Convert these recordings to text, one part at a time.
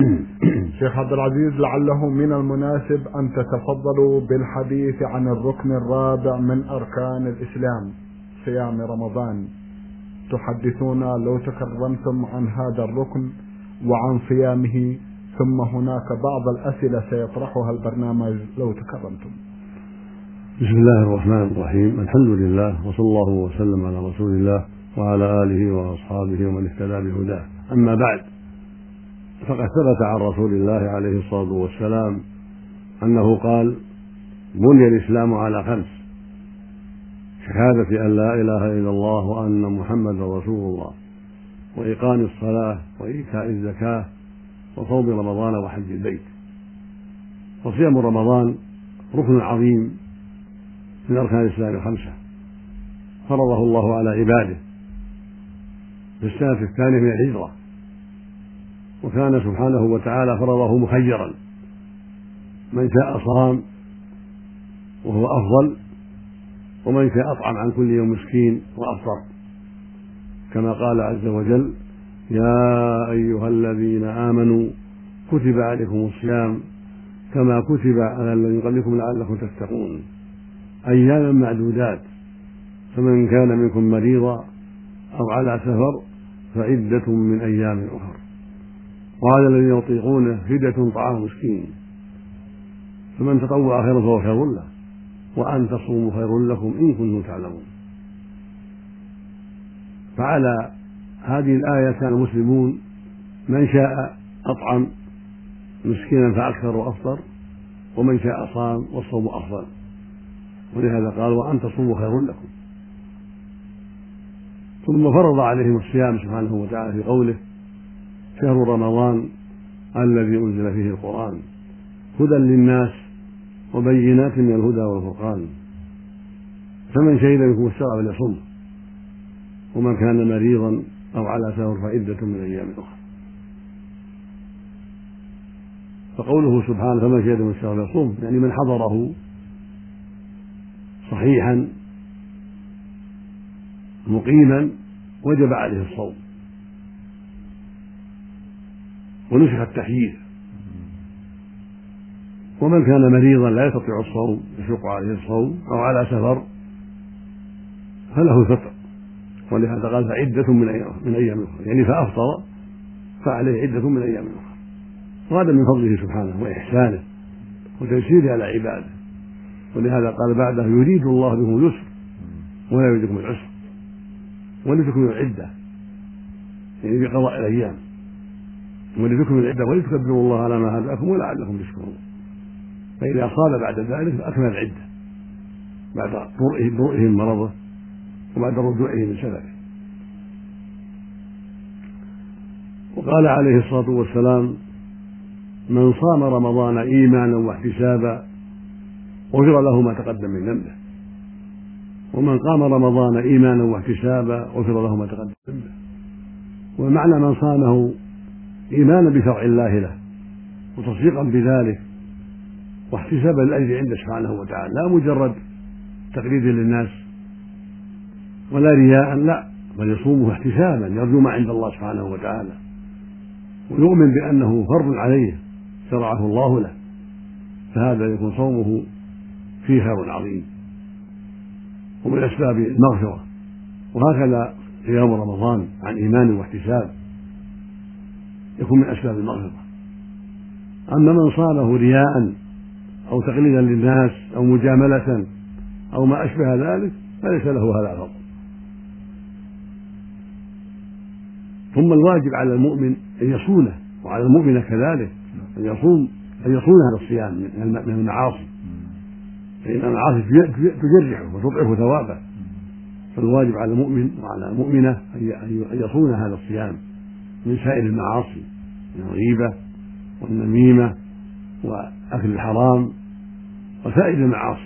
شيخ عبد العزيز، لعله من المناسب أن تتفضلوا بالحديث عن الركن الرابع من أركان الإسلام، صيام رمضان. تحدثونا لو تكرمتم عن هذا الركن وعن صيامه، ثم هناك بعض الأسئلة سيطرحها البرنامج لو تكرمتم. بسم الله الرحمن الرحيم. الحمد لله، وصلى الله وسلم على رسول الله وعلى آله وأصحابه ومن اهتدى بهداه. أما بعد، فقد ثبت عن رسول الله عليه الصلاة والسلام أنه قال: بني الإسلام على 5: شهادة أن لا إله إلا الله وأن محمدا رسول الله، وإقام الصلاة، وإيتاء الزكاة، وصوم رمضان، وحج البيت. وصيام رمضان ركن عظيم من أركان الإسلام 5، فرضه الله على عباده في السنة 2 من الهجرة، وكان سبحانه وتعالى فرضه مخيرا: من شاء صام وهو أفضل، ومن شاء أطعم عن كل يوم مسكين وأفطر، كما قال عز وجل: يا أيها الذين آمنوا كتب عليكم الصيام كما كتب على الذين من قبلكم لعلكم تتقون، أياما معدودات، فمن كان منكم مريضا أو على سفر فعدة من أيام أخر، وعلى الذين يطيقونه فدية طعام مسكين، فمن تطوع خيرا فهو خير له، وأن تصوموا خير لكم إن كنتم تعلمون. فعلى هذه الآية كان المسلمون من شاء أطعم مسكينا فأكثر وأفطر، ومن شاء صام، والصوم أفضل، ولهذا قال: وأن تصوموا خير لكم. ثم فرض عليهم الصيام سبحانه وتعالى في قوله: شهر رمضان الذي أنزل فيه القرآن هدى للناس وبينات من الهدى والفرقان، فمن شهد منكم الشهر فليصم، ومن كان مريضا أو على سفر فعدة من أيام أخرى. فقوله سبحانه: فمن شهد منكم الشهر فليصم، يعني من حضره صحيحا مقيما وجب عليه الصوم، ونسخ التحيير. ومن كان مريضا لا يستطيع الصوم، يشق عليه الصوم، أو على سفر فله الفطر، ولهذا قال: فعدة من أيام أخرى، يعني فأفطر فعليه عدة من أيام أخرى. وهذا من فضله سبحانه وإحسانه وتيسيره على عباده، ولهذا قال بعده: يريد الله بكم اليسر ولا يريد بكم العسر ولتكملوا العدة، يعني بقضاء الأيام، ولتكملوا العدة ولتكبروا الله على ما هداكم ولعلكم تشكرون. فإذا صام بعد ذلك فأكمل العدة بعد برئهم مرضه وبعد رجوعه من سفره. وقال عليه الصلاة والسلام: من صام رمضان إيمانا واحتسابا غفر له ما تقدم من ذنبه، ومن قام رمضان إيمانا واحتسابا غفر له ما تقدم من ذنبه. ومعنى من صامه إيمانا بشرع الله له وتصديقا بذلك واحتسابا للأجر عنده سبحانه وتعالى، لا مجرد تقليد للناس ولا رياء، لا، بل يصومه احتسابا يرجو ما عند الله سبحانه وتعالى، ويؤمن بأنه فرض عليه شرعه الله له، فهذا يكون صومه فيه خير عظيم ومن أسباب المغفرة. وهكذا صيام رمضان عن إيمان واحتساب يكون من أسباب المغفرة. أما من صامه رياء أو تقليدا للناس أو مجاملة أو ما أشبه ذلك فليس له هذا الفضل. ثم الواجب على المؤمن أن يصونه، وعلى المؤمن كذلك أن يصون هذا الصيام من المعاصي، فإن المعاصي تجرحه وتضعف ثوابه. فالواجب على المؤمن وعلى المؤمنة أن يصون هذا الصيام من سائر المعاصي، من الغيبة والنميمة وأكل الحرام وسائر المعاصي.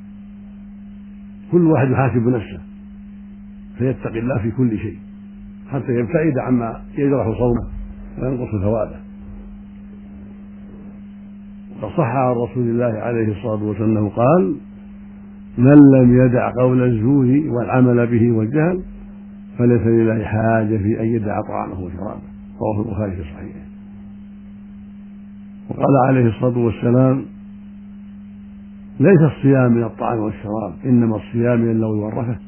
كل واحد يحاسب نفسه فيتقي الله في كل شيء حتى يبتعد عما يجرح صومه وينقص ثوابه. وقد صح عن رسول الله عليه الصلاة والسلام قال: من لم يدع قول الزور والعمل به والجهل فليس لله حاجة في أن يدع طعامه وشرابه. رواه البخاري في صحيحه. وقال عليه الصلاة والسلام: ليس الصيام من الطعام والشراب، إنما الصيام من اللغو والرفث.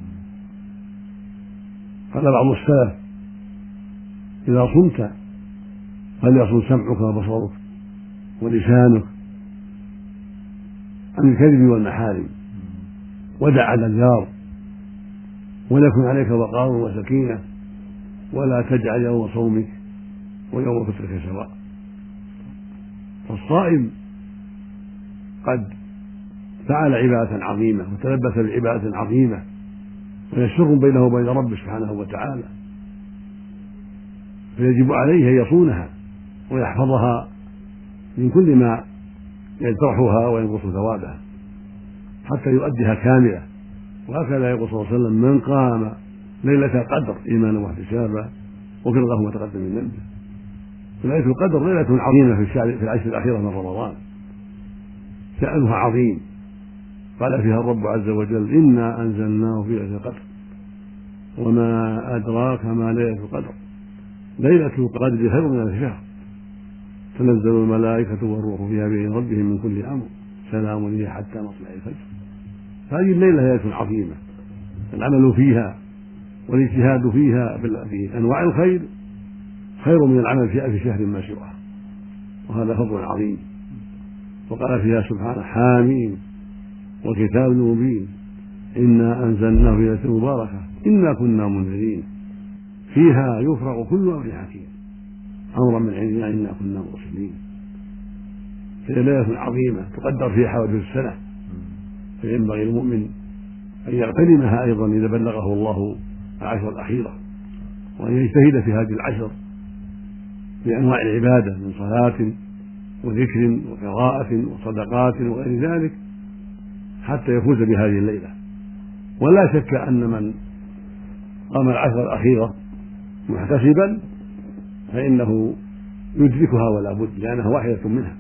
قال بعض السلف: إذا صمت فليصم سمعك وبصرك ولسانك عن الكذب والمحارم، ودع على الجار، وليكن عليك وقار وسكينة، ولا تجعل يوم صومك ويوم فطرك سواء. فالصائم قد فعل عبادة عظيمة وتلبس بعبادة عظيمة، ويسر بينه وبين ربه سبحانه وتعالى، فيجب عليه أن يصونها ويحفظها من كل ما يجرحها وينقص ثوابها حتى يؤديها كاملة. وهكذا يقول صلى الله عليه وسلم: من قام ليلة القدر إيمانا واحتسابا غفر له ما تقدم من ذنبه. ليلة القدر ليلة عظيمة في العشر الأخيرة من رمضان، شأنها عظيم. قال فيها الرب عز وجل: إنا أنزلناه في ليلة القدر وما أدراك ما ليلة القدر ليلة القدر خير من ألف شهر تنزل الملائكة والروح فيها بإذن ربهم من كل أمر سلام هي حتى مطلع الفجر. هذه الليلة ليلة عظيمة، العمل فيها والاجتهاد فيها في أنواع الخير خير من العمل في ألف شهر ما سواه، وهذا فضل عظيم. وقال فيها سبحانه: حامين وكتاب مبين إنا أنزلناه في ليلة مباركة إنا كنا منذرين فيها يفرغ كل أمر حكيم أمرا من عندنا إنا كنا مرسلين. هي ليلة عظيمة تقدر فيها حوادث السنة، فينبغي المؤمن أن يغتنمها أيضا إذا بلغه الله العشر الأخيرة، وأن يجتهد في هذه العشر بأنواع العبادة من صلاة وذكر وقراءة وصدقات وغير ذلك حتى يفوز بهذه الليلة. ولا شك أن من قام العشر الأخيرة محتسبا فإنه يدركها ولا بد، لأنها واحدة منها.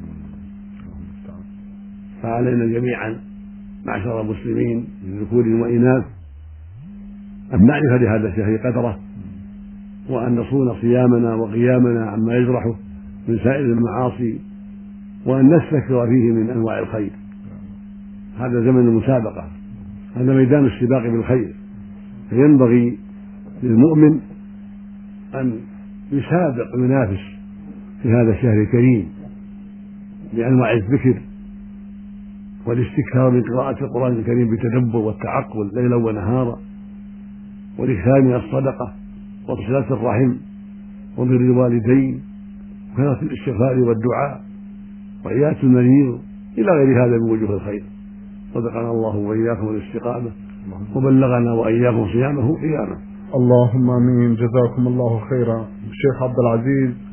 فعلينا جميعا معشر المسلمين من ذكور وإناث أن نعرف لهذا الشهر قدره، وأن نصون صيامنا وقيامنا عما يجرحه من سائر المعاصي، وأن نستكثر فيه من أنواع الخير. هذا زمن المسابقة، هذا ميدان السباق بالخير، فينبغي للمؤمن أن يسابق وينافس في هذا الشهر الكريم بأنواع الذكر والاستكثار من قراءة القرآن الكريم بتدبر والتعقل ليلا ونهارا، والإكثار من الصدقة وصلة الرحم وبر الوالدين وكثرة الاستغفار والدعاء وعيادة المريض إلى غير هذا من وجوه الخير. صدقنا الله وإياكم الاستقامة، وبلغنا وإياكم صيامه قيامه. اللهم امين. جزاكم الله خيرا. الشيخ عبد العزيز،